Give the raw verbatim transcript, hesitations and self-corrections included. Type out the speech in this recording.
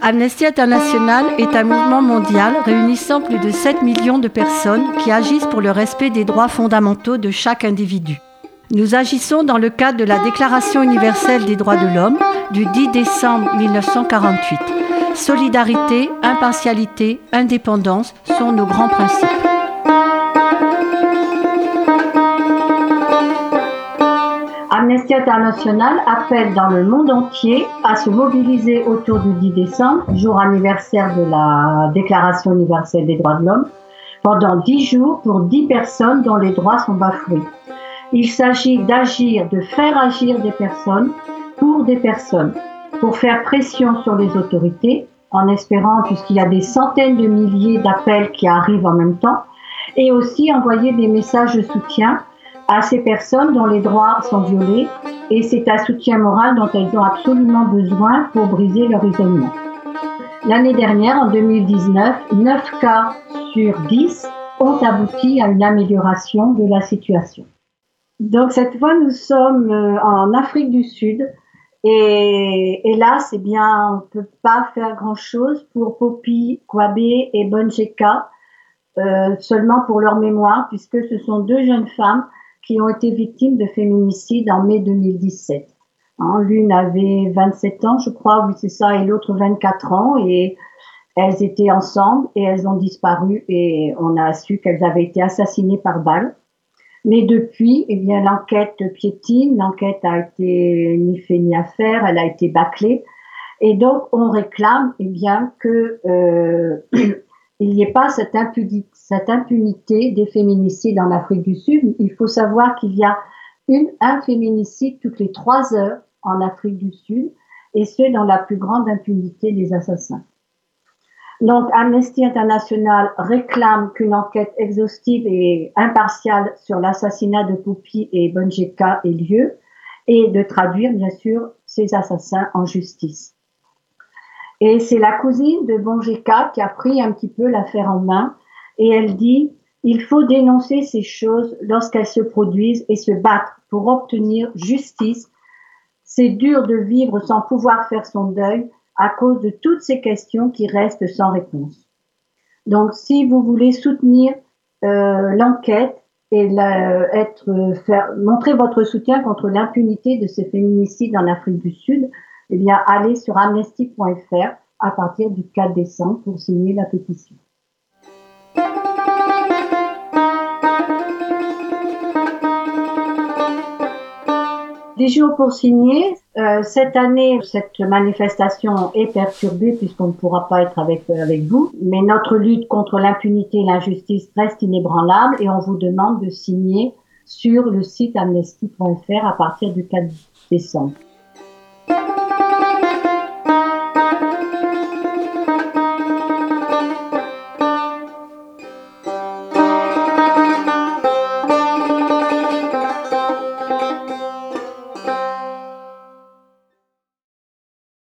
Amnesty International est un mouvement mondial réunissant plus de sept millions de personnes qui agissent pour le respect des droits fondamentaux de chaque individu. Nous agissons dans le cadre de la Déclaration universelle des droits de l'homme du dix décembre mille neuf cent quarante-huit. Solidarité, impartialité, indépendance sont nos grands principes. Amnesty International appelle dans le monde entier à se mobiliser autour du dix décembre, jour anniversaire de la Déclaration universelle des droits de l'homme, pendant dix jours pour dix personnes dont les droits sont bafoués. Il s'agit d'agir, de faire agir des personnes pour des personnes, pour faire pression sur les autorités, en espérant, puisqu'il y a des centaines de milliers d'appels qui arrivent en même temps, et aussi envoyer des messages de soutien à ces personnes dont les droits sont violés, et c'est un soutien moral dont elles ont absolument besoin pour briser leur isolement. L'année dernière, en deux mille dix-neuf, neuf cas sur dix ont abouti à une amélioration de la situation. Donc cette fois, nous sommes en Afrique du Sud, et hélas, eh bien, on ne peut pas faire grand-chose pour Poppy Kwabé et Bonjeka, euh, seulement pour leur mémoire, puisque ce sont deux jeunes femmes qui ont été victimes de féminicide en mai deux mille dix-sept. Hein, l'une avait vingt-sept ans, je crois, oui c'est ça, et l'autre vingt-quatre ans, et elles étaient ensemble et elles ont disparu et on a su qu'elles avaient été assassinées par balle. Mais depuis, eh bien, l'enquête piétine, l'enquête a été ni fait ni à faire, elle a été bâclée, et donc on réclame, eh bien, que euh, il n'y ait pas cette impunité, cette impunité des féminicides en Afrique du Sud. Il faut savoir qu'il y a une, un féminicide toutes les trois heures en Afrique du Sud, et ce, dans la plus grande impunité des assassins. Donc, Amnesty International réclame qu'une enquête exhaustive et impartiale sur l'assassinat de Poppy et Bonjeka ait lieu, et de traduire, bien sûr, ces assassins en justice. Et c'est la cousine de Bonjeka qui a pris un petit peu l'affaire en main, et elle dit « Il faut dénoncer ces choses lorsqu'elles se produisent et se battre pour obtenir justice. C'est dur de vivre sans pouvoir faire son deuil à cause de toutes ces questions qui restent sans réponse. » Donc, si vous voulez soutenir euh, l'enquête et la, être, faire, montrer votre soutien contre l'impunité de ces féminicides en Afrique du Sud, eh bien, allez sur amnesty point f r à partir du quatre décembre pour signer la pétition. Des jours pour signer. Euh, cette année, cette manifestation est perturbée puisqu'on ne pourra pas être avec, euh, avec vous. Mais notre lutte contre l'impunité et l'injustice reste inébranlable et on vous demande de signer sur le site amnesty point f r à partir du quatre décembre.